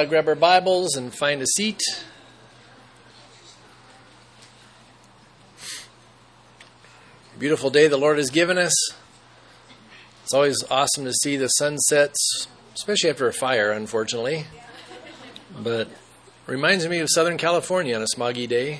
grab our Bibles and find a seat. Beautiful day the Lord has given us. It's always awesome to see the sunsets, especially after a fire, unfortunately. But reminds me of Southern California on a smoggy day.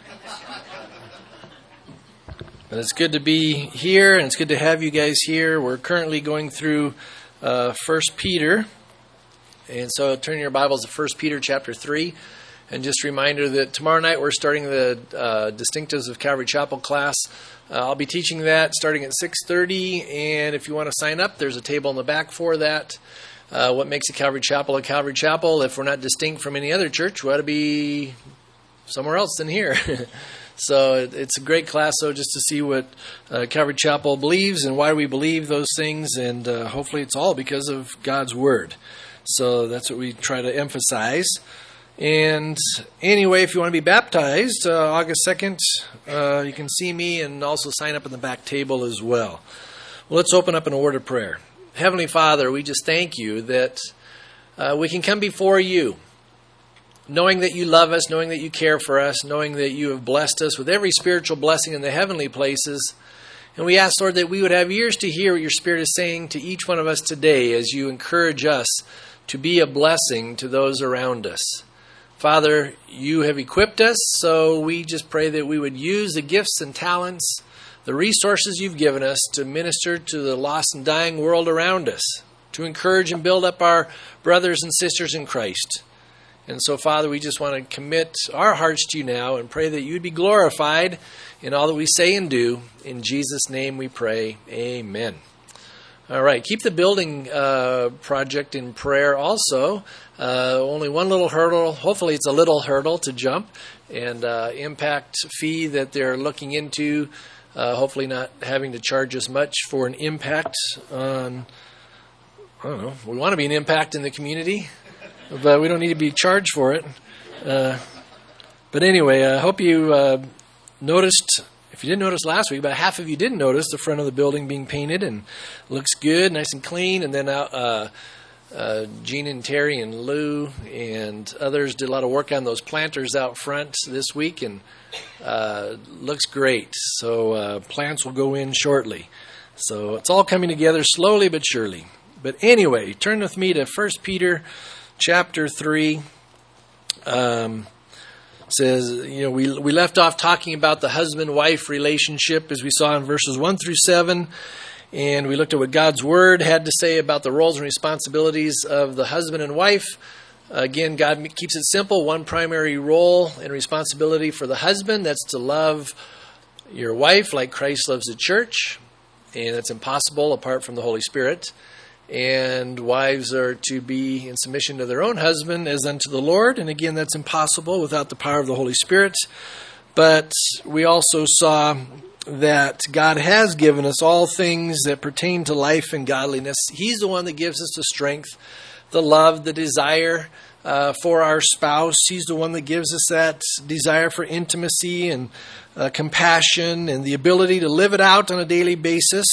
But it's good to be here, and it's good to have you guys here. We're currently going through 1 Peter. And so turn your Bibles to 1 Peter chapter 3. And just a reminder that tomorrow night we're starting the Distinctives of Calvary Chapel class. I'll be teaching that starting at 6:30. And if you want to sign up, there's a table in the back for that. What makes a Calvary Chapel a Calvary Chapel? If we're not distinct from any other church, we ought to be somewhere else than here. So it's a great class, so just to see what Calvary Chapel believes and why we believe those things. And hopefully it's all because of God's Word. So that's what we try to emphasize. And anyway, if you want to be baptized, August 2nd, you can see me and also sign up in the back table as well. Well, let's open up in a word of prayer. Heavenly Father, we just thank you that we can come before you, knowing that you love us, knowing that you care for us, knowing that you have blessed us with every spiritual blessing in the heavenly places. And we ask, Lord, that we would have ears to hear what your Spirit is saying to each one of us today as you encourage us to be a blessing to those around us. Father, you have equipped us, so we just pray that we would use the gifts and talents, the resources you've given us to minister to the lost and dying world around us, to encourage and build up our brothers and sisters in Christ. And so, Father, we just want to commit our hearts to you now and pray that you'd be glorified in all that we say and do. In Jesus' name we pray. Amen. All right, keep the building project in prayer also. Only one little hurdle, hopefully it's a little hurdle to jump, and impact fee that they're looking into, hopefully not having to charge us much for an impact on, I don't know, we want to be an impact in the community, but we don't need to be charged for it. But anyway, I hope you noticed. If you didn't notice last week, about half of you didn't notice the front of the building being painted and looks good, nice and clean. And then Gene and Terry and Lou and others did a lot of work on those planters out front this week, and looks great. So plants will go in shortly. So it's all coming together slowly but surely. But anyway, turn with me to 1 Peter chapter 3. Says, we left off talking about the husband-wife relationship as we saw in verses 1 through 7, and we looked at what God's Word had to say about the roles and responsibilities of the husband and wife. Again, God keeps it simple. One primary role and responsibility for the husband, that's to love your wife like Christ loves the church, and it's impossible apart from the Holy Spirit. And wives are to be in submission to their own husband as unto the Lord. And again, that's impossible without the power of the Holy Spirit. But we also saw that God has given us all things that pertain to life and godliness. He's the one that gives us the strength, the love, the desire for our spouse. He's the one that gives us that desire for intimacy and compassion and the ability to live it out on a daily basis.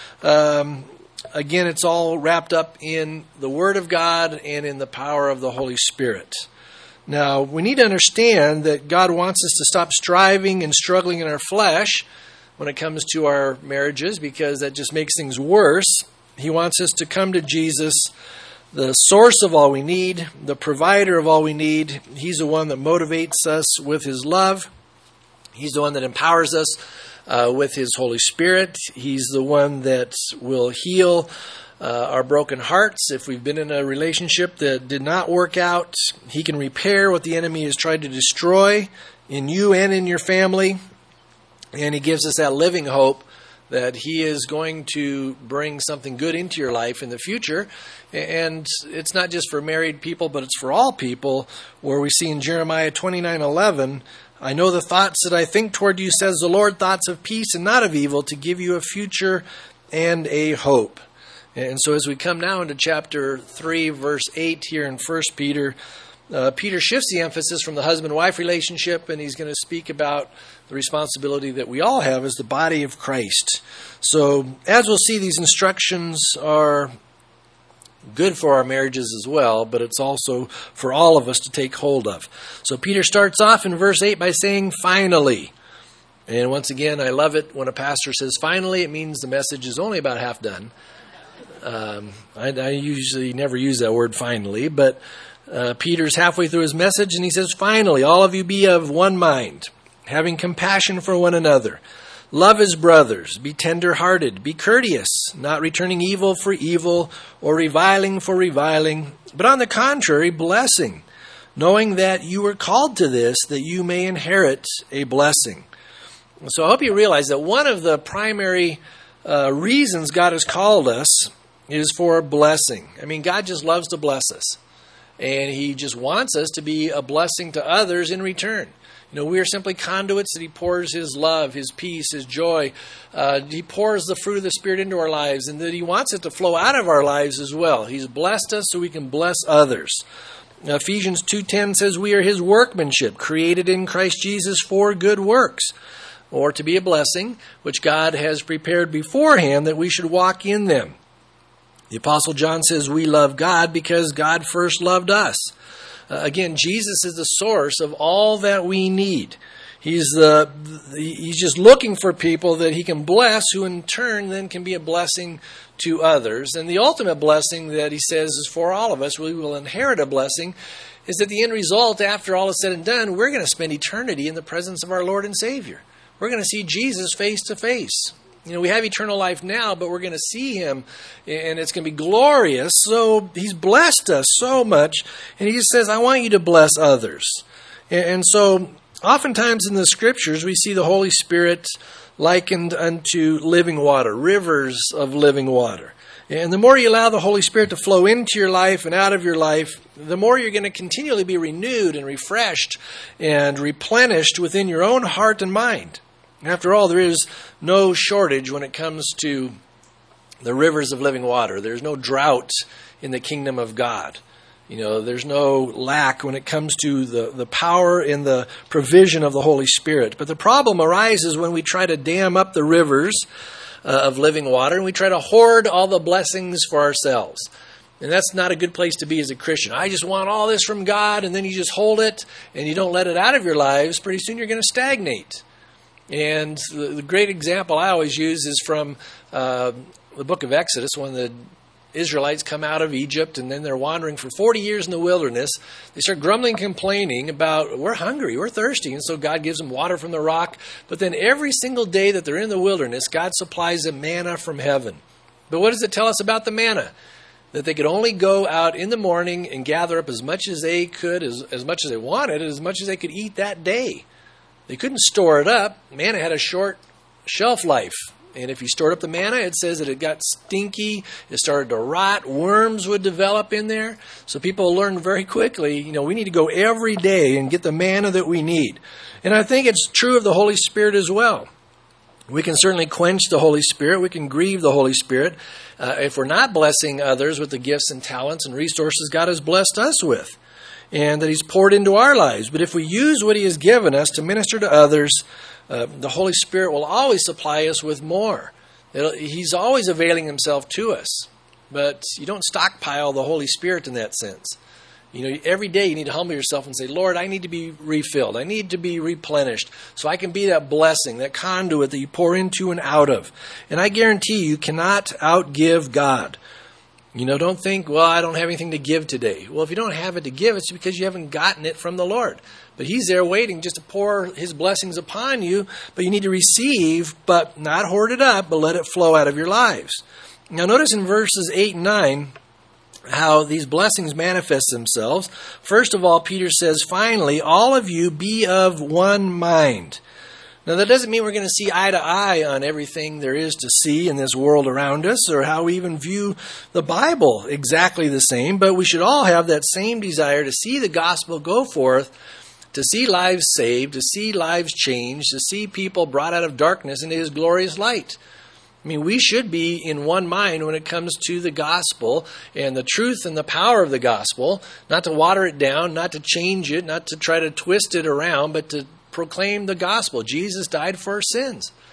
Again, it's all wrapped up in the Word of God and in the power of the Holy Spirit. Now, we need to understand that God wants us to stop striving and struggling in our flesh when it comes to our marriages, because that just makes things worse. He wants us to come to Jesus, the source of all we need, the provider of all we need. He's the one that motivates us with His love. He's the one that empowers us with His Holy Spirit. He's the one that will heal our broken hearts. If we've been in a relationship that did not work out, He can repair what the enemy has tried to destroy in you and in your family. And He gives us that living hope that He is going to bring something good into your life in the future. And it's not just for married people, but it's for all people, where we see in Jeremiah 29:11, I know the thoughts that I think toward you, says the Lord, thoughts of peace and not of evil, to give you a future and a hope. And so as we come now into chapter 3, verse 8 here in 1 Peter, Peter shifts the emphasis from the husband-wife relationship, and he's going to speak about the responsibility that we all have as the body of Christ. So as we'll see, these instructions are good for our marriages as well, but it's also for all of us to take hold of. So Peter starts off in verse 8 by saying, finally. And once again, I love it when a pastor says finally. It means the message is only about half done. I usually never use that word finally, but Peter's halfway through his message and he says, finally, all of you be of one mind, having compassion for one another. Love as brothers, be tender-hearted, be courteous, not returning evil for evil or reviling for reviling, but on the contrary, blessing, knowing that you were called to this, that you may inherit a blessing. So I hope you realize that one of the primary reasons God has called us is for blessing. I mean, God just loves to bless us, and He just wants us to be a blessing to others in return. You know, we are simply conduits that He pours His love, His peace, His joy. He pours the fruit of the Spirit into our lives, and that He wants it to flow out of our lives as well. He's blessed us so we can bless others. Now, Ephesians 2:10 says we are His workmanship, created in Christ Jesus for good works, or to be a blessing, which God has prepared beforehand that we should walk in them. The Apostle John says we love God because God first loved us. Again, Jesus is the source of all that we need. He's just looking for people that He can bless, who in turn then can be a blessing to others. And the ultimate blessing that He says is for all of us, we will inherit a blessing, is that the end result, after all is said and done, we're going to spend eternity in the presence of our Lord and Savior. We're going to see Jesus face to face. You know, we have eternal life now, but we're going to see Him, and it's going to be glorious. So He's blessed us so much, and He just says, I want you to bless others. And so oftentimes in the Scriptures, we see the Holy Spirit likened unto living water, rivers of living water. And the more you allow the Holy Spirit to flow into your life and out of your life, the more you're going to continually be renewed and refreshed and replenished within your own heart and mind. After all, there is no shortage when it comes to the rivers of living water. There's no drought in the kingdom of God. You know, there's no lack when it comes to the power and the provision of the Holy Spirit. But the problem arises when we try to dam up the rivers of living water and we try to hoard all the blessings for ourselves. And that's not a good place to be as a Christian. I just want all this from God, and then you just hold it and you don't let it out of your lives. Pretty soon you're going to stagnate. And the great example I always use is from the book of Exodus, when the Israelites come out of Egypt and then they're wandering for 40 years in the wilderness. They start grumbling, complaining about, we're hungry, we're thirsty. And so God gives them water from the rock. But then every single day that they're in the wilderness, God supplies them manna from heaven. But what does it tell us about the manna? That they could only go out in the morning and gather up as much as they could, as much as they wanted, as much as they could eat that day. They couldn't store it up. Manna had a short shelf life. And if you stored up the manna, it says that it got stinky, it started to rot, worms would develop in there. So people learned very quickly, we need to go every day and get the manna that we need. And I think it's true of the Holy Spirit as well. We can certainly quench the Holy Spirit. We can grieve the Holy Spirit if we're not blessing others with the gifts and talents and resources God has blessed us with, and that He's poured into our lives. But if we use what He has given us to minister to others, the Holy Spirit will always supply us with more. He's always availing Himself to us. But you don't stockpile the Holy Spirit in that sense. Every day you need to humble yourself and say, Lord, I need to be refilled. I need to be replenished so I can be that blessing, that conduit that you pour into and out of. And I guarantee you cannot outgive God. Don't think, well, I don't have anything to give today. Well, if you don't have it to give, it's because you haven't gotten it from the Lord. But He's there waiting just to pour His blessings upon you. But you need to receive, but not hoard it up, but let it flow out of your lives. Now, notice in verses 8 and 9 how these blessings manifest themselves. First of all, Peter says, finally, all of you be of one mind. Now, that doesn't mean we're going to see eye to eye on everything there is to see in this world around us, or how we even view the Bible exactly the same, but we should all have that same desire to see the gospel go forth, to see lives saved, to see lives changed, to see people brought out of darkness into His glorious light. We should be in one mind when it comes to the gospel and the truth and the power of the gospel, not to water it down, not to change it, not to try to twist it around, but to proclaim the gospel. Jesus died for our sins.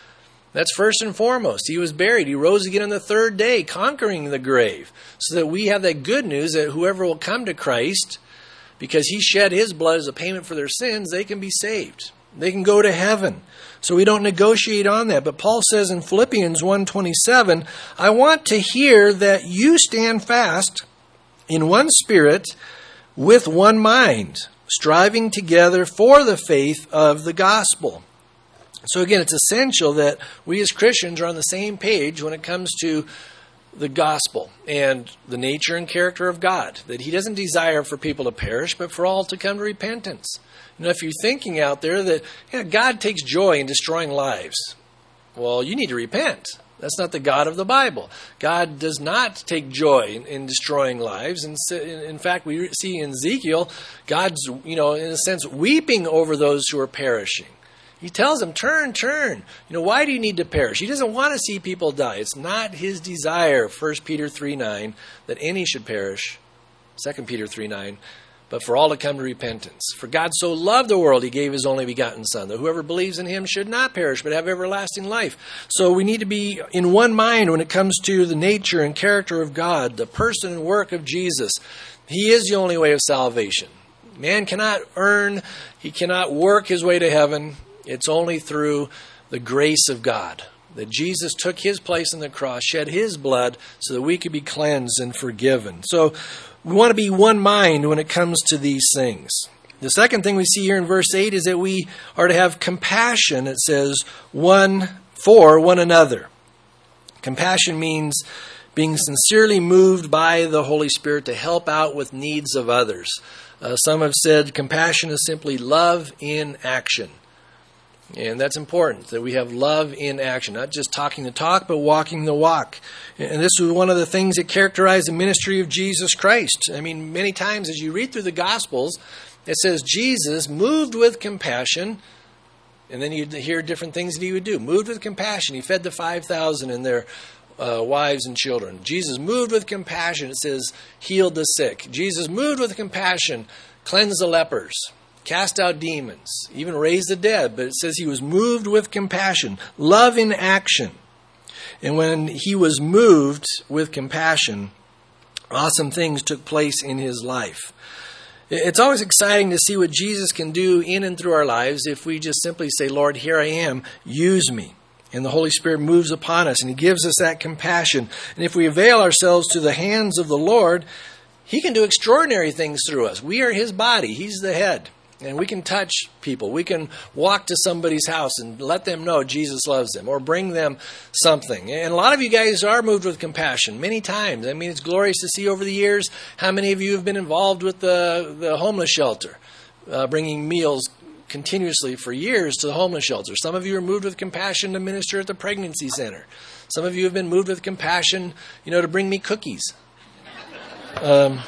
That's first and foremost. He was buried. He rose again on the third day, conquering the grave, so that we have that good news that whoever will come to Christ, because he shed his blood as a payment for their sins, they can be saved. They can go to heaven. So we don't negotiate on that. But Paul says in Philippians 1:27, I want to hear that you stand fast in one spirit with one mind, striving together for the faith of the gospel. So again, it's essential that we as Christians are on the same page when it comes to the gospel and the nature and character of God, that he doesn't desire for people to perish, but for all to come to repentance. You know, if you're thinking out there that God takes joy in destroying lives, well, you need to repent. That's not the God of the Bible. God does not take joy in destroying lives. And in fact, we see in Ezekiel, God's, in a sense, weeping over those who are perishing. He tells them, turn. Why do you need to perish? He doesn't want to see people die. It's not his desire, 1 Peter 3:9, that any should perish, 2 Peter 3:9, but for all to come to repentance. For God so loved the world, he gave his only begotten Son, that whoever believes in him should not perish, but have everlasting life. So we need to be in one mind when it comes to the nature and character of God, the person and work of Jesus. He is the only way of salvation. Man cannot earn, he cannot work his way to heaven. It's only through the grace of God that Jesus took his place on the cross, shed his blood so that we could be cleansed and forgiven. So we want to be one mind when it comes to these things. The second thing we see here in verse 8 is that we are to have compassion. It says, one for one another. Compassion means being sincerely moved by the Holy Spirit to help out with needs of others. Some have said compassion is simply love in action. And that's important, that we have love in action, not just talking the talk, but walking the walk. And this was one of the things that characterized the ministry of Jesus Christ. I mean, many times as you read through the Gospels, it says Jesus moved with compassion, and then you hear different things that he would do. Moved with compassion. He fed the 5,000 and their wives and children. Jesus moved with compassion. It says healed the sick. Jesus moved with compassion, cleansed the lepers, cast out demons, even raised the dead. But it says he was moved with compassion, love in action. And when he was moved with compassion, awesome things took place in his life. It's always exciting to see what Jesus can do in and through our lives if we just simply say, Lord, here I am, use me. And the Holy Spirit moves upon us and he gives us that compassion. And if we avail ourselves to the hands of the Lord, he can do extraordinary things through us. We are his body. He's the head. And we can touch people. We can walk to somebody's house and let them know Jesus loves them or bring them something. And a lot of you guys are moved with compassion many times. I mean, it's glorious to see over the years how many of you have been involved with the homeless shelter, bringing meals continuously for years to the homeless shelter. Some of you are moved with compassion to minister at the pregnancy center. Some of you have been moved with compassion, to bring me cookies. Not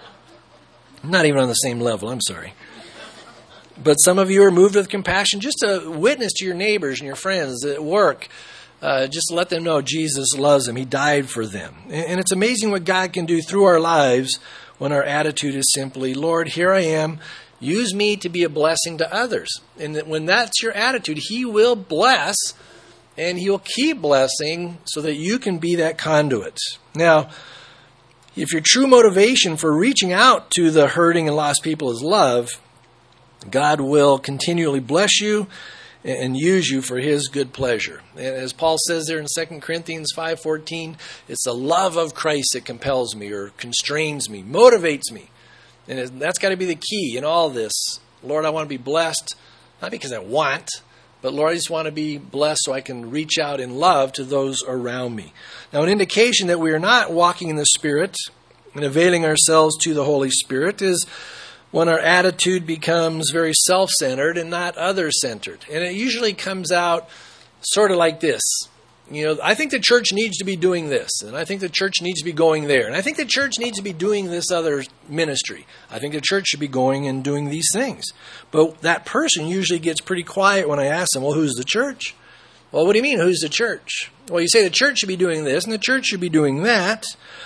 even on the same level, I'm sorry. But some of you are moved with compassion just to witness to your neighbors and your friends at work. Just let them know Jesus loves them. He died for them. And it's amazing what God can do through our lives when our attitude is simply, Lord, here I am. Use me to be a blessing to others. And when that's your attitude, he will bless and he'll keep blessing so that you can be that conduit. Now, if your true motivation for reaching out to the hurting and lost people is love, God will continually bless you and use you for his good pleasure. And as Paul says there in 2 Corinthians 5:14, it's the love of Christ that compels me or constrains me, motivates me. And that's got to be the key in all this. Lord, I want to be blessed, not because I want, but Lord, I just want to be blessed so I can reach out in love to those around me. Now, an indication that we are not walking in the Spirit and availing ourselves to the Holy Spirit is when our attitude becomes very self-centered and not other-centered. And it usually comes out sort of like this. I think the church needs to be doing this, and I think the church needs to be going there, and I think the church needs to be doing this other ministry. I think the church should be going and doing these things. But that person usually gets pretty quiet when I ask them, well, who's the church? Well, what do you mean, who's the church? Well, you say the church should be doing this, and the church should be doing that.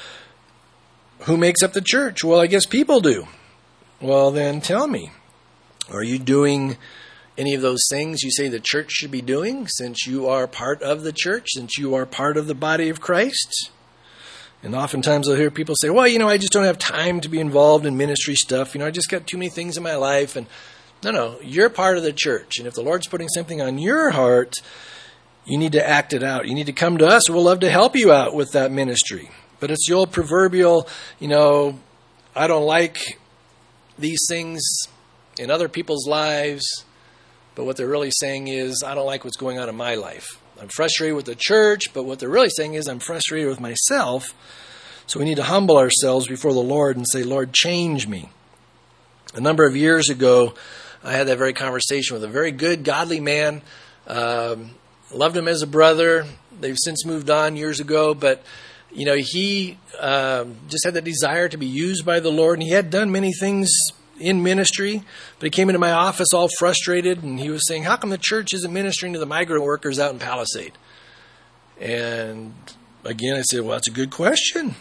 Who makes up the church? Well, I guess people do. Well, then tell me, are you doing any of those things you say the church should be doing, since you are part of the church, since you are part of the body of Christ? And oftentimes I'll hear people say, well, I just don't have time to be involved in ministry stuff. I just got too many things in my life. And no, you're part of the church. And if the Lord's putting something on your heart, you need to act it out. You need to come to us. We'll love to help you out with that ministry. But it's the old proverbial, I don't like these things in other people's lives. But what they're really saying is, I don't like what's going on in my life. I'm frustrated with the church, but what they're really saying is, I'm frustrated with myself. So we need to humble ourselves before the Lord and say, Lord, change me. A number of years ago, I had that very conversation with a very good, godly man. Loved him as a brother. They've since moved on years ago, but he just had the desire to be used by the Lord, and he had done many things in ministry, but he came into my office all frustrated, and he was saying, how come the church isn't ministering to the migrant workers out in Palisade? And again, I said, well, that's a good question.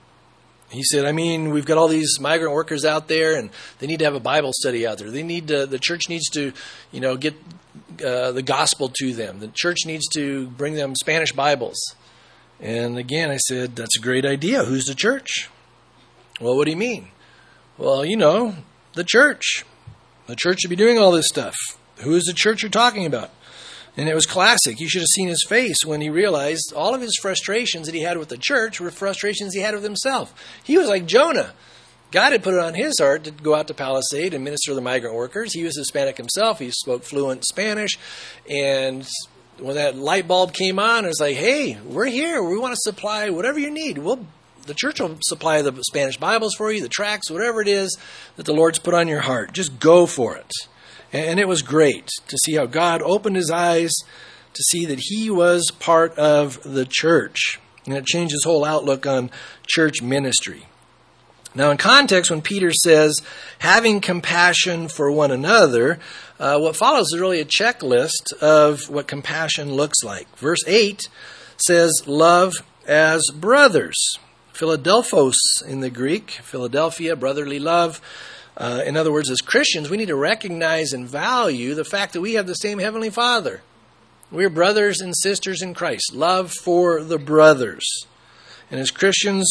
He said, we've got all these migrant workers out there, and they need to have a Bible study out there. The church needs to, get the gospel to them. The church needs to bring them Spanish Bibles. And again, I said, that's a great idea. Who's the church? Well, what do you mean? Well, the church. The church should be doing all this stuff. Who is the church you're talking about? And it was classic. You should have seen his face when he realized all of his frustrations that he had with the church were frustrations he had with himself. He was like Jonah. God had put it on his heart to go out to Palisade and minister to the migrant workers. He was Hispanic himself. He spoke fluent Spanish. And when that light bulb came on, it was like, hey, we're here. We want to supply whatever you need. The church will supply the Spanish Bibles for you, the tracts, whatever it is that the Lord's put on your heart. Just go for it. And it was great to see how God opened his eyes to see that he was part of the church. And it changed his whole outlook on church ministry. Now, in context, when Peter says, having compassion for one another, what follows is really a checklist of what compassion looks like. Verse 8 says, love as brothers. Philadelphos in the Greek, Philadelphia, brotherly love. In other words, as Christians, we need to recognize and value the fact that we have the same Heavenly Father. We're brothers and sisters in Christ. Love for the brothers. And as Christians,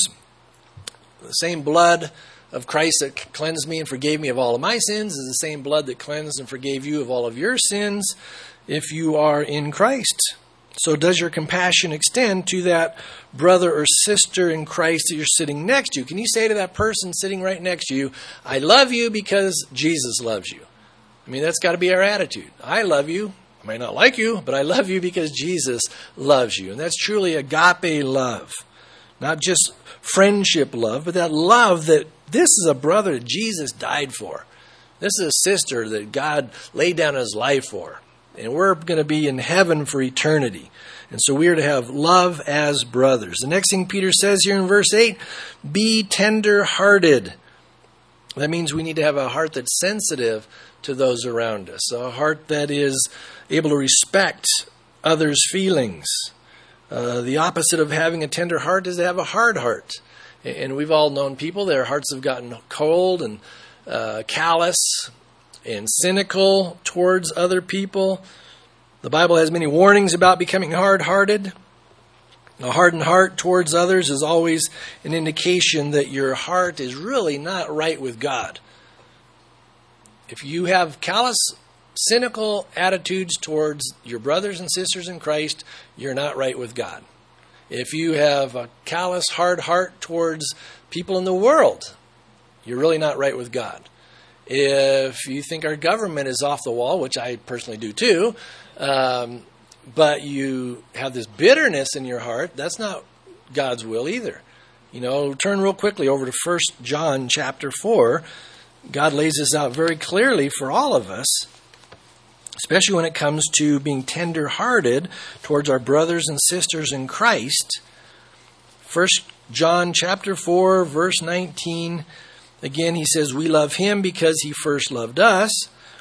the same blood of Christ that cleansed me and forgave me of all of my sins is the same blood that cleansed and forgave you of all of your sins if you are in Christ. So does your compassion extend to that brother or sister in Christ that you're sitting next to? Can you say to that person sitting right next to you, I love you because Jesus loves you? That's got to be our attitude. I love you. I might not like you, but I love you because Jesus loves you. And that's truly agape love. Not just friendship love, but that love that this is a brother that Jesus died for. This is a sister that God laid down his life for. And we're going to be in heaven for eternity. And so we are to have love as brothers. The next thing Peter says here in verse 8, be tender-hearted. That means we need to have a heart that's sensitive to those around us. A heart that is able to respect others' feelings. The opposite of having a tender heart is to have a hard heart. And we've all known people, their hearts have gotten cold and callous and cynical towards other people. The Bible has many warnings about becoming hard-hearted. A hardened heart towards others is always an indication that your heart is really not right with God. If you have callous, cynical attitudes towards your brothers and sisters in Christ, you're not right with God. If you have a callous, hard heart towards people in the world, you're really not right with God. If you think our government is off the wall, which I personally do too, but you have this bitterness in your heart, that's not God's will either. Turn real quickly over to 1 John chapter 4. God lays this out very clearly for all of us, especially when it comes to being tender-hearted towards our brothers and sisters in Christ. 1 John chapter 4, verse 19, again, he says, we love him because he first loved us.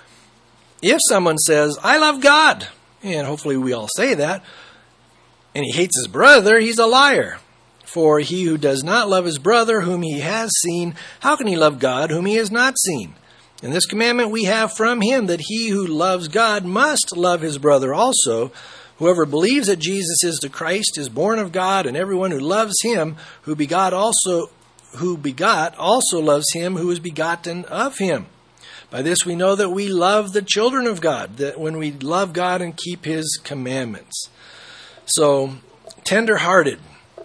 If someone says, I love God, and hopefully we all say that, and he hates his brother, he's a liar. For he who does not love his brother whom he has seen, how can he love God whom he has not seen? And this commandment we have from him, that he who loves God must love his brother also. Whoever believes that Jesus is the Christ is born of God, and everyone who loves him who begot also loves him who is begotten of him. By this we know that we love the children of God, that when we love God and keep his commandments. So, tender-hearted.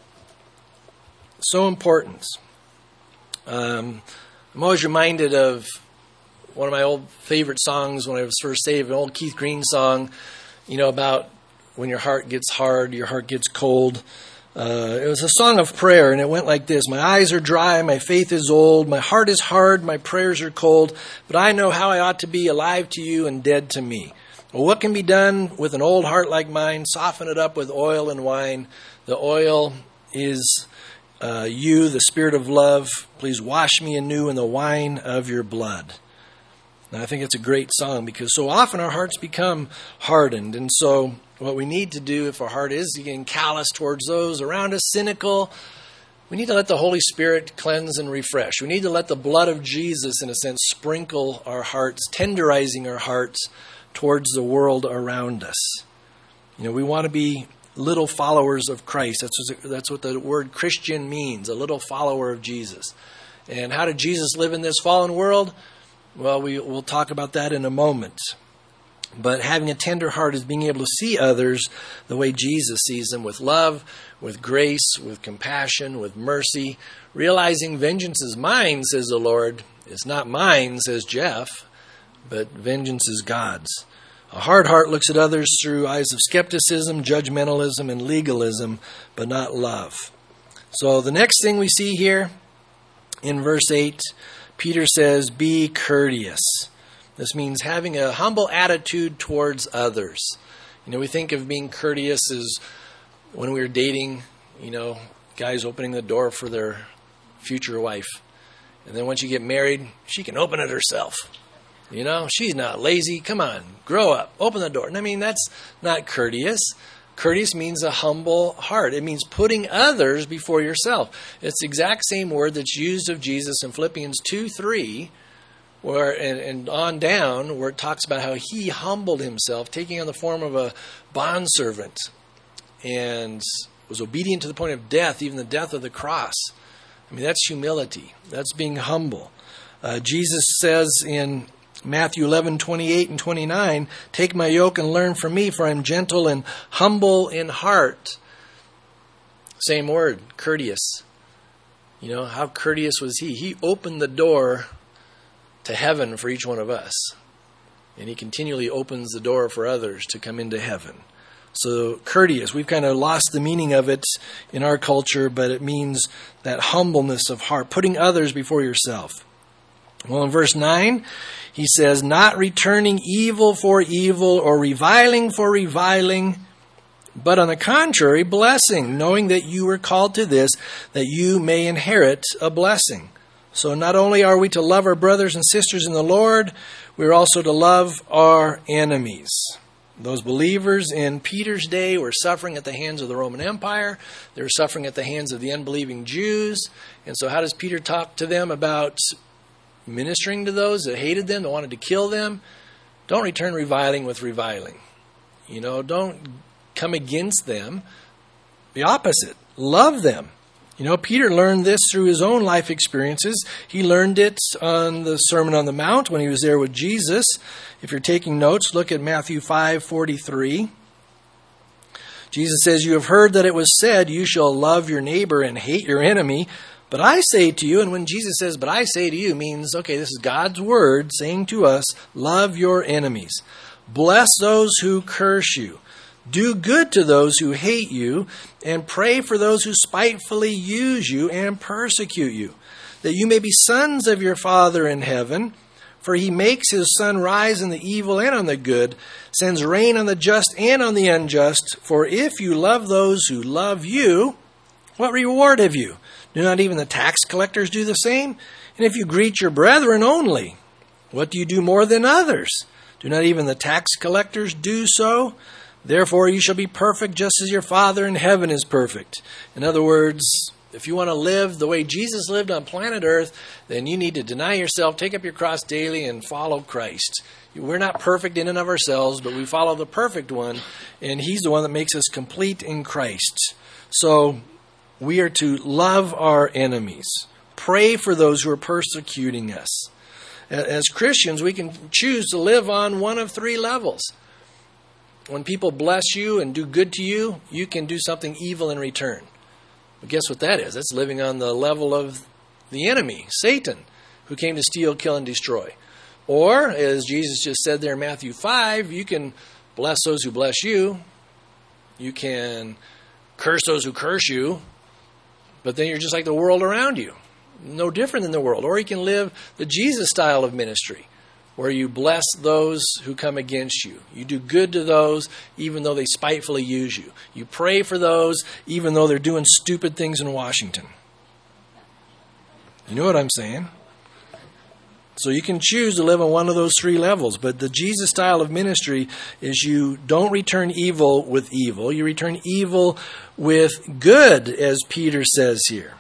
So important. I'm always reminded of one of my old favorite songs when I was first saved, an old Keith Green song, about when your heart gets hard, your heart gets cold. It was a song of prayer, and it went like this. My eyes are dry, my faith is old, my heart is hard, my prayers are cold, but I know how I ought to be, alive to you and dead to me. Well, what can be done with an old heart like mine? Soften it up with oil and wine. The oil is you, the Spirit of love. Please wash me anew in the wine of your blood. And I think it's a great song because so often our hearts become hardened. And so what we need to do if our heart is getting callous towards those around us, cynical, we need to let the Holy Spirit cleanse and refresh. We need to let the blood of Jesus, in a sense, sprinkle our hearts, tenderizing our hearts towards the world around us. We want to be little followers of Christ. That's what the word Christian means, a little follower of Jesus. And how did Jesus live in this fallen world? Well, we'll talk about that in a moment. But having a tender heart is being able to see others the way Jesus sees them, with love, with grace, with compassion, with mercy, realizing vengeance is mine, says the Lord. It's not mine, says Jeff, but vengeance is God's. A hard heart looks at others through eyes of skepticism, judgmentalism, and legalism, but not love. So the next thing we see here in verse 8, Peter says, be courteous. This means having a humble attitude towards others. We think of being courteous as when we were dating, guys opening the door for their future wife. And then once you get married, she can open it herself. She's not lazy. Come on, grow up, open the door. That's not courteous. Courteous means a humble heart. It means putting others before yourself. It's the exact same word that's used of Jesus in Philippians 2:3, where and on down, where it talks about how he humbled himself, taking on the form of a bondservant, and was obedient to the point of death, even the death of the cross. That's humility. That's being humble. Jesus says in Matthew 11:28 and 29, take my yoke and learn from me, for I am gentle and humble in heart. Same word, courteous. How courteous was he? He opened the door to heaven for each one of us. And he continually opens the door for others to come into heaven. So courteous, we've kind of lost the meaning of it in our culture, but it means that humbleness of heart, putting others before yourself. Well, in verse 9, he says, not returning evil for evil or reviling for reviling, but on the contrary, blessing, knowing that you were called to this, that you may inherit a blessing. So not only are we to love our brothers and sisters in the Lord, we're also to love our enemies. Those believers in Peter's day were suffering at the hands of the Roman Empire. They were suffering at the hands of the unbelieving Jews. And so how does Peter talk to them about ministering to those that hated them, that wanted to kill them? Don't return reviling with reviling. Don't come against them. The opposite. Love them. Peter learned this through his own life experiences. He learned it on the Sermon on the Mount when he was there with Jesus. If you're taking notes, look at Matthew 5:43. Jesus says, you have heard that it was said, you shall love your neighbor and hate your enemy. But I say to you, and when Jesus says, but I say to you, means, okay, this is God's word saying to us, love your enemies. Bless those who curse you. Do good to those who hate you, and pray for those who spitefully use you and persecute you, that you may be sons of your Father in heaven. For he makes his sun rise on the evil and on the good, sends rain on the just and on the unjust. For if you love those who love you, what reward have you? Do not even the tax collectors do the same? And if you greet your brethren only, what do you do more than others? Do not even the tax collectors do so? Therefore you shall be perfect just as your Father in heaven is perfect. In other words, If you want to live the way Jesus lived on planet Earth, then you need to deny yourself, take up your cross daily, and follow Christ. We're not perfect in and of ourselves, but we follow the perfect one, and He's the one that makes us complete in Christ. So we are to love our enemies, pray for those who are persecuting us. As Christians, we can choose to live on one of three levels. When people bless you and do good to you, you can do something evil in return. But guess what that is? That's living on the level of the enemy, Satan, who came to steal, kill, and destroy. Or, as Jesus just said there in Matthew 5, you can bless those who bless you. You can curse those who curse you. But then you're just like the world around you. No different than the world. Or you can live the Jesus style of ministry, where you bless those who come against you. You do good to those even though they spitefully use you. You pray for those even though they're doing stupid things in Washington. You know what I'm saying? So you can choose to live on one of those three levels. But the Jesus style of ministry is you don't return evil with evil. You return evil with good, as Peter says here.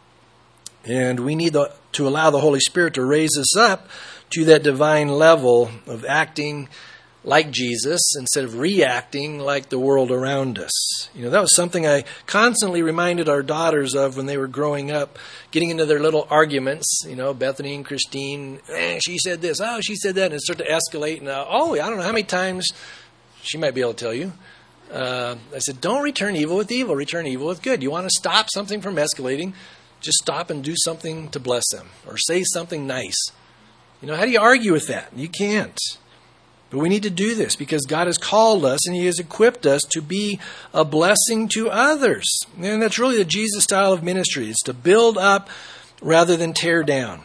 And we need to allow the Holy Spirit to raise us up to that divine level of acting like Jesus instead of reacting like the world around us. You know, that was something I constantly reminded our daughters of when they were growing up, getting into their little arguments. You know, Bethany and Christine, she said this, oh, she said that, and it started to escalate. And I don't know how many times, she might be able to tell you. I said, don't return evil with evil, return evil with good. You want to stop something from escalating, just stop and do something to bless them, or say something nice. You know, how do you argue with that? You can't. But we need to do this because God has called us and He has equipped us to be a blessing to others. And that's really the Jesus style of ministry. It's to build up rather than tear down.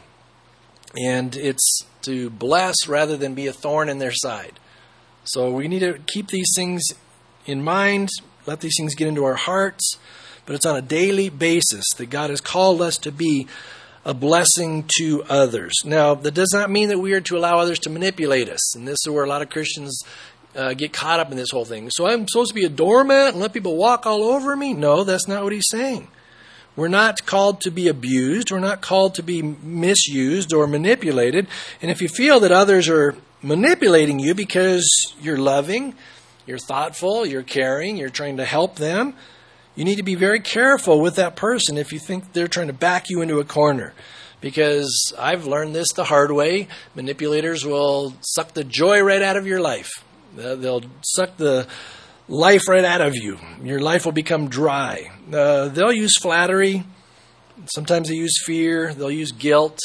And it's to bless rather than be a thorn in their side. So we need to keep these things in mind, let these things get into our hearts. But it's on a daily basis that God has called us to be a blessing to others. Now, that does not mean that we are to allow others to manipulate us. And this is where a lot of Christians get caught up in this whole thing. So I'm supposed to be a doormat and let people walk all over me? No, that's not what he's saying. We're not called to be abused. We're not called to be misused or manipulated. And if you feel that others are manipulating you because you're loving, you're thoughtful, you're caring, you're trying to help them, you need to be very careful with that person if you think they're trying to back you into a corner. Because I've learned this the hard way. Manipulators will suck the joy right out of your life. They'll suck the life right out of you. Your life will become dry. They'll use flattery. Sometimes they use fear. They'll use guilt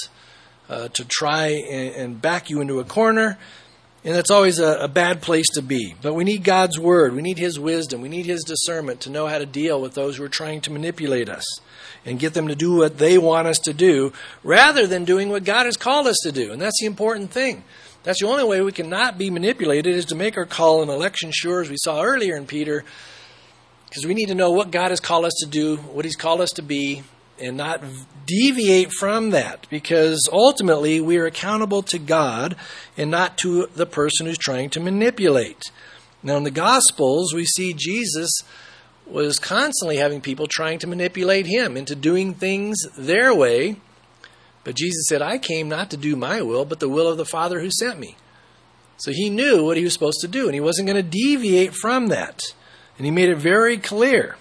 to try and back you into a corner. And that's always a bad place to be. But we need God's Word. We need His wisdom. We need His discernment to know how to deal with those who are trying to manipulate us and get them to do what they want us to do rather than doing what God has called us to do. And that's the important thing. That's the only way we can not be manipulated is to make our call and election sure, as we saw earlier in Peter, because we need to know what God has called us to do, what He's called us to be, and not deviate from that, because ultimately we are accountable to God and not to the person who's trying to manipulate. Now in the Gospels, we see Jesus was constantly having people trying to manipulate Him into doing things their way. But Jesus said, I came not to do my will, but the will of the Father who sent me. So He knew what He was supposed to do, and He wasn't going to deviate from that. And He made it very clear.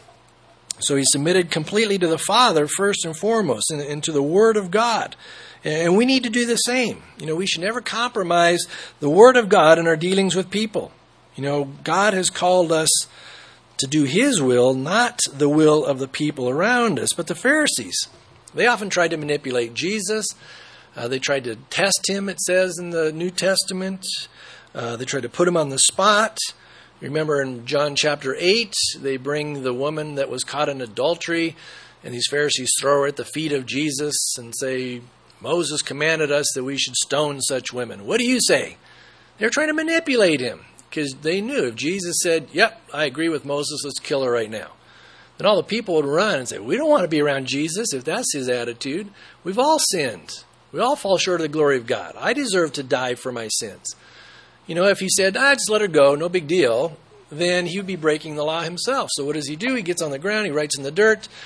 So He submitted completely to the Father first and foremost, and to the Word of God. And we need to do the same. You know, we should never compromise the Word of God in our dealings with people. You know, God has called us to do His will, not the will of the people around us. But the Pharisees, they often tried to manipulate Jesus. They tried to test Him, it says in the New Testament. They tried to put Him on the spot. Remember in John chapter 8, they bring the woman that was caught in adultery, and these Pharisees throw her at the feet of Jesus and say, Moses commanded us that we should stone such women. What do you say? They're trying to manipulate Him, because they knew if Jesus said, yep, I agree with Moses, let's kill her right now, then all the people would run and say, we don't want to be around Jesus if that's His attitude. We've all sinned. We all fall short of the glory of God. I deserve to die for my sins. You know, if He said, just let her go, no big deal, then He would be breaking the law Himself. So what does He do? He gets on the ground, He writes in the dirt,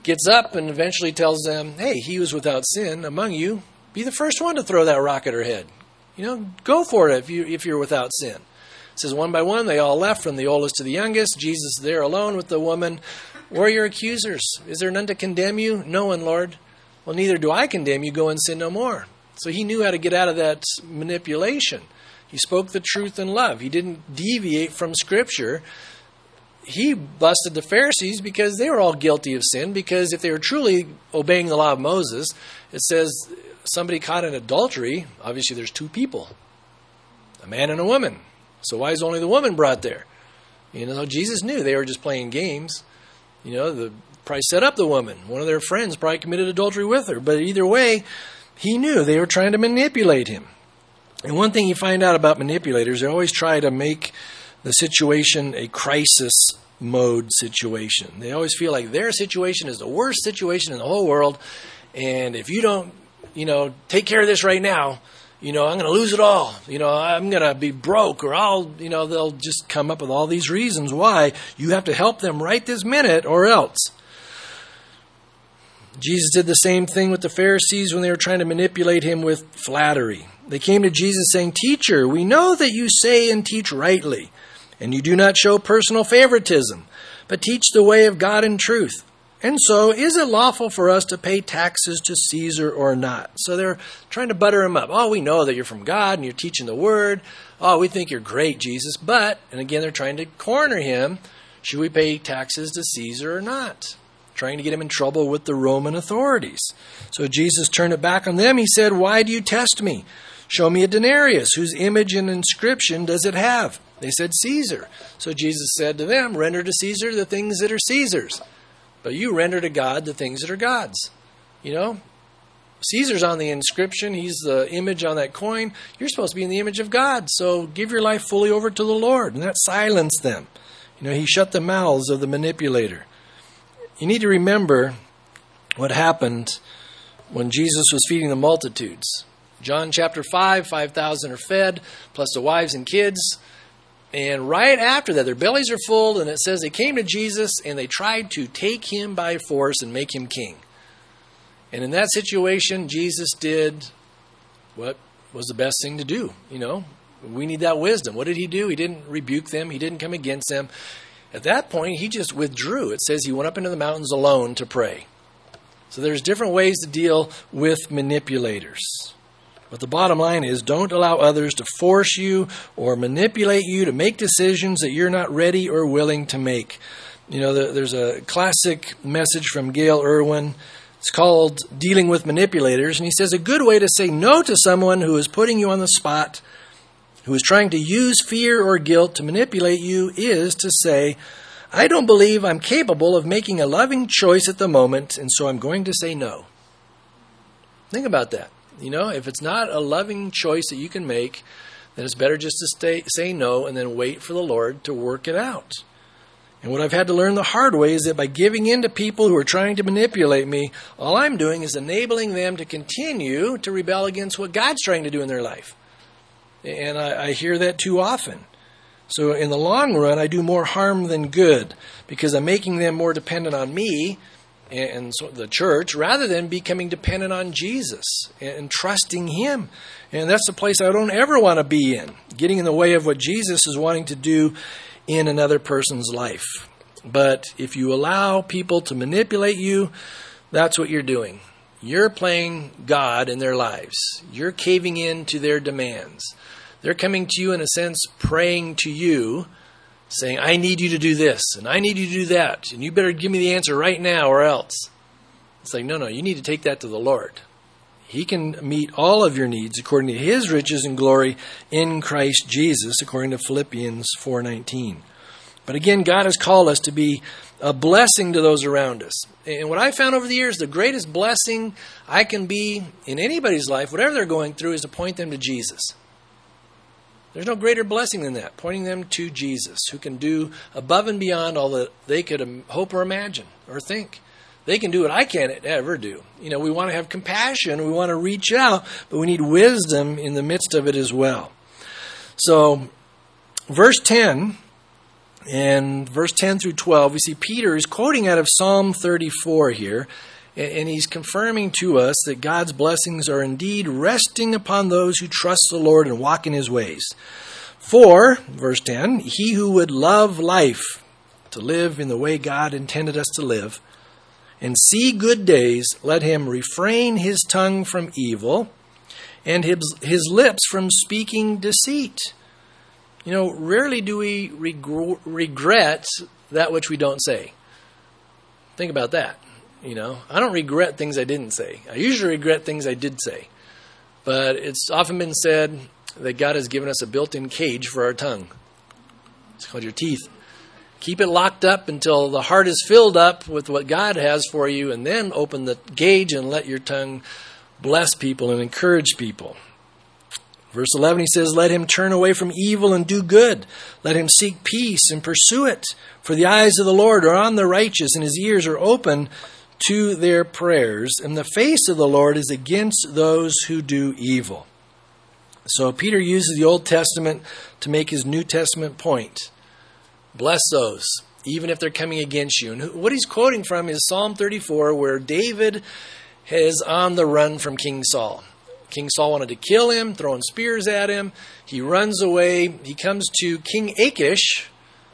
gets up and eventually tells them, hey, he who's without sin among you, be the first one to throw that rock at her head. Go for it if you're without sin. It says one by one, they all left from the oldest to the youngest. Jesus there alone with the woman. Where are your accusers? Is there none to condemn you? No one, Lord. Well, neither do I condemn you. Go and sin no more. So he knew how to get out of that manipulation. He spoke the truth in love. He didn't deviate from Scripture. He busted the Pharisees because they were all guilty of sin, because if they were truly obeying the law of Moses, it says somebody caught in adultery, obviously there's two people, a man and a woman. So why is only the woman brought there? Jesus knew they were just playing games. Probably set up the woman. One of their friends probably committed adultery with her. But either way, he knew they were trying to manipulate him. And one thing you find out about manipulators, they always try to make the situation a crisis mode situation. They always feel like their situation is the worst situation in the whole world. And if you don't, take care of this right now, I'm going to lose it all. I'm going to be broke, or they'll just come up with all these reasons why you have to help them right this minute or else. Jesus did the same thing with the Pharisees when they were trying to manipulate him with flattery. They came to Jesus saying, "Teacher, we know that you say and teach rightly, and you do not show personal favoritism, but teach the way of God in truth. And so, is it lawful for us to pay taxes to Caesar or not?" So they're trying to butter him up. "Oh, we know that you're from God and you're teaching the word. Oh, we think you're great, Jesus. But," and again, they're trying to corner him, "should we pay taxes to Caesar or not?" Trying to get him in trouble with the Roman authorities. So Jesus turned it back on them. He said, "Why do you test me? Show me a denarius. Whose image and inscription does it have?" They said, "Caesar." So Jesus said to them, "Render to Caesar the things that are Caesar's, but you render to God the things that are God's." Caesar's on the inscription. He's the image on that coin. You're supposed to be in the image of God. So give your life fully over to the Lord. And that silenced them. He shut the mouths of the manipulator. You need to remember what happened when Jesus was feeding the multitudes. John chapter 5, 5,000 are fed, plus the wives and kids. And right after that, their bellies are full, and it says they came to Jesus and they tried to take him by force and make him king. And in that situation, Jesus did what was the best thing to do. We need that wisdom. What did he do? He didn't rebuke them. He didn't come against them. At that point, he just withdrew. It says he went up into the mountains alone to pray. So there's different ways to deal with manipulators. But the bottom line is, don't allow others to force you or manipulate you to make decisions that you're not ready or willing to make. There's a classic message from Gail Irwin. It's called Dealing with Manipulators. And he says, a good way to say no to someone who is putting you on the spot, who is trying to use fear or guilt to manipulate you, is to say, "I don't believe I'm capable of making a loving choice at the moment, and so I'm going to say no." Think about that. If it's not a loving choice that you can make, then it's better just to say no and then wait for the Lord to work it out. And what I've had to learn the hard way is that by giving in to people who are trying to manipulate me, all I'm doing is enabling them to continue to rebel against what God's trying to do in their life. And I hear that too often. So in the long run, I do more harm than good, because I'm making them more dependent on me and so the church, rather than becoming dependent on Jesus and trusting him. And that's the place I don't ever want to be in, getting in the way of what Jesus is wanting to do in another person's life. But if you allow people to manipulate you, that's what you're doing. You're playing God in their lives. You're caving in to their demands. They're coming to you, in a sense, praying to you, saying, "I need you to do this, and I need you to do that, and you better give me the answer right now or else." It's like, no, you need to take that to the Lord. He can meet all of your needs according to his riches and glory in Christ Jesus, according to Philippians 4:19. But again, God has called us to be a blessing to those around us. And what I found over the years, the greatest blessing I can be in anybody's life, whatever they're going through, is to point them to Jesus. There's no greater blessing than that, pointing them to Jesus, who can do above and beyond all that they could hope or imagine or think. They can do what I can't ever do. We want to have compassion, we want to reach out, but we need wisdom in the midst of it as well. So, verse 10 And verse 10 through 12, we see Peter is quoting out of Psalm 34 here, and he's confirming to us that God's blessings are indeed resting upon those who trust the Lord and walk in his ways. For, verse 10, he who would love life, to live in the way God intended us to live, and see good days, let him refrain his tongue from evil and his lips from speaking deceit. You know, rarely do we regret that which we don't say. Think about that. You know, I don't regret things I didn't say. I usually regret things I did say. But it's often been said that God has given us a built-in cage for our tongue. It's called your teeth. Keep it locked up until the heart is filled up with what God has for you, and then open the cage and let your tongue bless people and encourage people. Verse 11, he says, let him turn away from evil and do good. Let him seek peace and pursue it. For the eyes of the Lord are on the righteous, and his ears are open to their prayers. And the face of the Lord is against those who do evil. So Peter uses the Old Testament to make his New Testament point. Bless those, even if they're coming against you. And what he's quoting from is Psalm 34, where David is on the run from King Saul. King Saul wanted to kill him, throwing spears at him. He runs away. He comes to King Achish,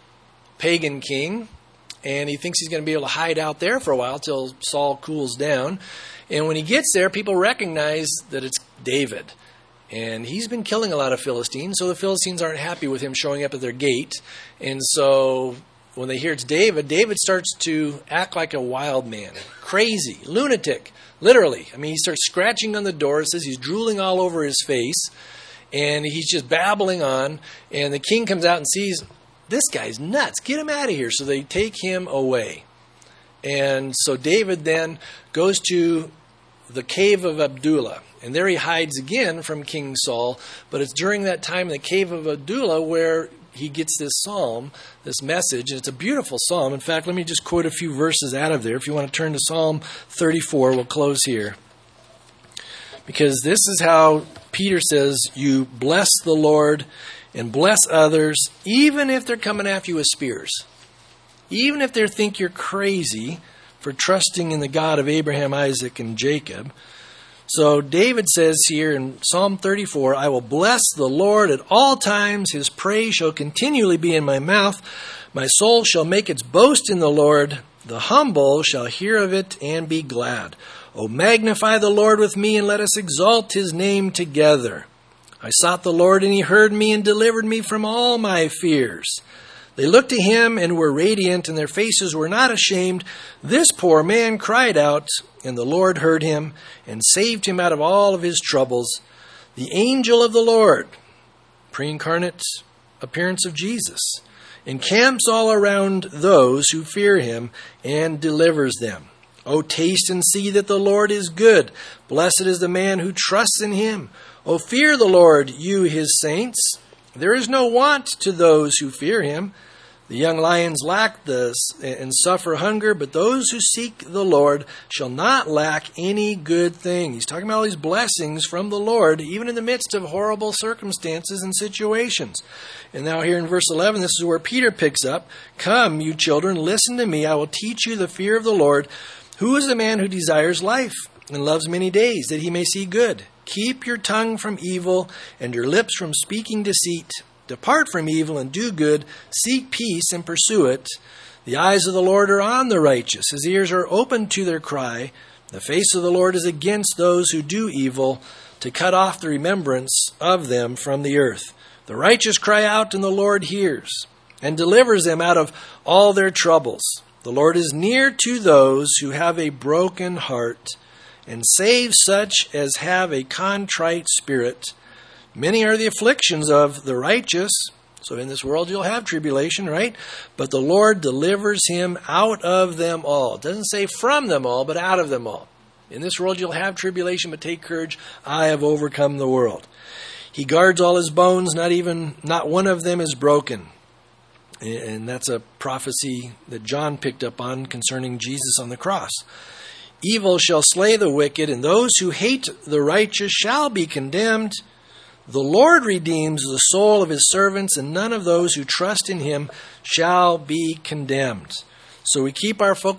pagan king, and he thinks he's going to be able to hide out there for a while till Saul cools down. And when he gets there, people recognize that it's David. And he's been killing a lot of Philistines, so the Philistines aren't happy with him showing up at their gate. And so when they hear it's David, David starts to act like a wild man, crazy, lunatic, literally. I mean, he starts scratching on the door. It says he's drooling all over his face, and he's just babbling on. And the king comes out and sees, this guy's nuts. Get him out of here. So they take him away. And so David then goes to the cave of Adullam. And there he hides again from King Saul. But it's during that time in the cave of Adullam where he gets this psalm, this message. And it's a beautiful psalm. In fact, let me just quote a few verses out of there. If you want to turn to Psalm 34, we'll close here. Because this is how Peter says, you bless the Lord and bless others, even if they're coming after you with spears. Even if they think you're crazy for trusting in the God of Abraham, Isaac, and Jacob. So David says here in Psalm 34, I will bless the Lord at all times. His praise shall continually be in my mouth. My soul shall make its boast in the Lord. The humble shall hear of it and be glad. O magnify the Lord with me, and let us exalt his name together. I sought the Lord, and he heard me and delivered me from all my fears. They looked to him and were radiant, and their faces were not ashamed. This poor man cried out, and the Lord heard him and saved him out of all of his troubles. The angel of the Lord, pre-incarnate appearance of Jesus, encamps all around those who fear him and delivers them. O taste and see that the Lord is good. Blessed is the man who trusts in him. O fear the Lord, you his saints. There is no want to those who fear him. The young lions lack this and suffer hunger, but those who seek the Lord shall not lack any good thing. He's talking about all these blessings from the Lord, even in the midst of horrible circumstances and situations. And now here in verse 11, this is where Peter picks up. Come, you children, listen to me. I will teach you the fear of the Lord. Who is the man who desires life and loves many days, that he may see good? Keep your tongue from evil and your lips from speaking deceit. Depart from evil and do good. Seek peace and pursue it. The eyes of the Lord are on the righteous. His ears are open to their cry. The face of the Lord is against those who do evil, to cut off the remembrance of them from the earth. The righteous cry out, and the Lord hears, and delivers them out of all their troubles. The Lord is near to those who have a broken heart, and saves such as have a contrite spirit. Many are the afflictions of the righteous. So in this world you'll have tribulation, right? But the Lord delivers him out of them all. It doesn't say from them all, but out of them all. In this world you'll have tribulation, but take courage. I have overcome the world. He guards all his bones, not one of them is broken. And that's a prophecy that John picked up on concerning Jesus on the cross. Evil shall slay the wicked, and those who hate the righteous shall be condemned. The Lord redeems the soul of his servants, and none of those who trust in him shall be condemned. So we keep our focus